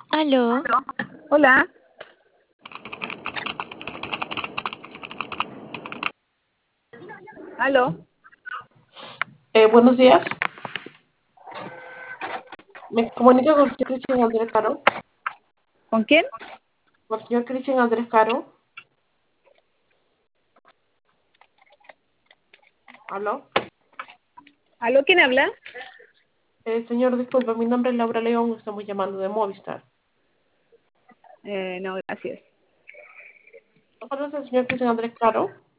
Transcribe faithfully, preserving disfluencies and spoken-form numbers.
Aló, Hola, aló, Eh, buenos días, me comunico con el señor Cristian Andrés Caro. ¿con quién? Con el señor Cristian Andrés Caro. ¿Aló? ¿Aló, quién habla? Eh, señor, disculpe, mi nombre es Laura León, estamos llamando de Movistar. Eh, no, gracias. ¿No conoce al señor Cristian Andrés Caro?